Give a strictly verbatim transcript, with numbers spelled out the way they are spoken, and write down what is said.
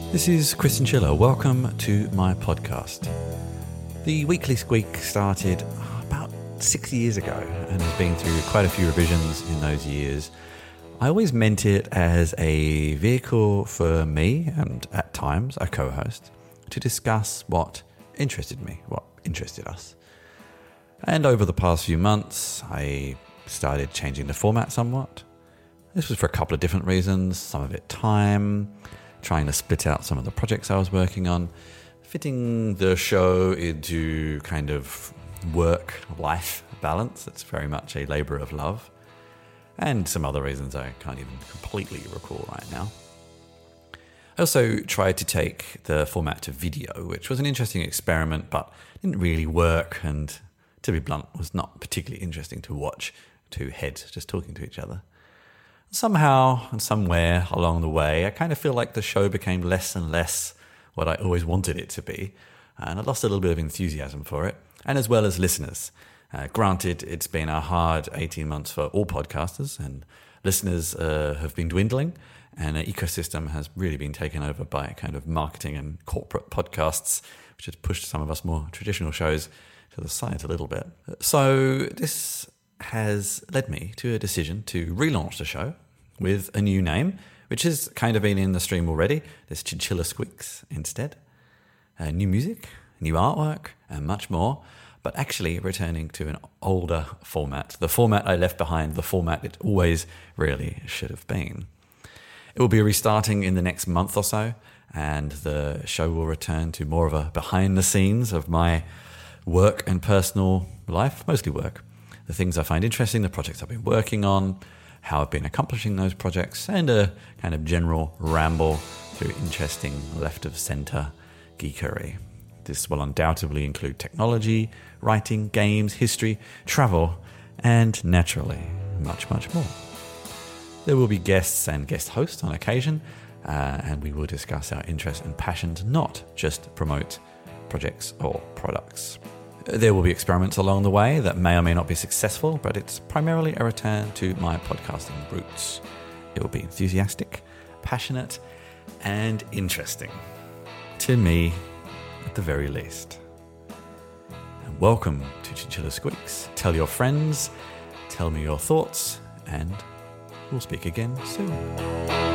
This is Chris Chinchilla. Welcome to my podcast. The Weekly Squeak started about six years ago and has been through quite a few revisions in those years. I always meant it as a vehicle for me and, at times, a co-host to discuss what interested me, what interested us. And over the past few months, I started changing the format somewhat. This was for a couple of different reasons, some of it time, trying to split out some of the projects I was working on, fitting the show into kind of work-life balance. It's very much a labour of love. And some other reasons I can't even completely recall right now. I also tried to take the format to video, which was an interesting experiment, but didn't really work and, to be blunt, was not particularly interesting to watch two heads just talking to each other. Somehow and somewhere along the way, I kind of feel like the show became less and less what I always wanted it to be, and I lost a little bit of enthusiasm for it, and as well as listeners. Uh, granted, it's been a hard eighteen months for all podcasters, and listeners uh, have been dwindling, and an ecosystem has really been taken over by kind of marketing and corporate podcasts, which has pushed some of us more traditional shows to the side a little bit. So this has led me to a decision to relaunch the show with a new name, which has kind of been in the stream already. There's Chinchilla Squeaks instead. Uh, new music, new artwork, and much more, but actually returning to an older format, the format I left behind, the format it always really should have been. It will be restarting in the next month or so, and the show will return to more of a behind the scenes of my work and personal life, mostly work. The things I find interesting, the projects I've been working on, how I've been accomplishing those projects, and a kind of general ramble through interesting left-of-centre geekery. This will undoubtedly include technology, writing, games, history, travel, and naturally, much, much more. There will be guests and guest hosts on occasion, uh, and we will discuss our interests and passions, not just promote projects or products. There will be experiments along the way that may or may not be successful, but it's primarily a return to my podcasting roots. It will be enthusiastic, passionate, and interesting. To me, at the very least. And welcome to Chinchilla Squeaks. Tell your friends, tell me your thoughts, and we'll speak again soon.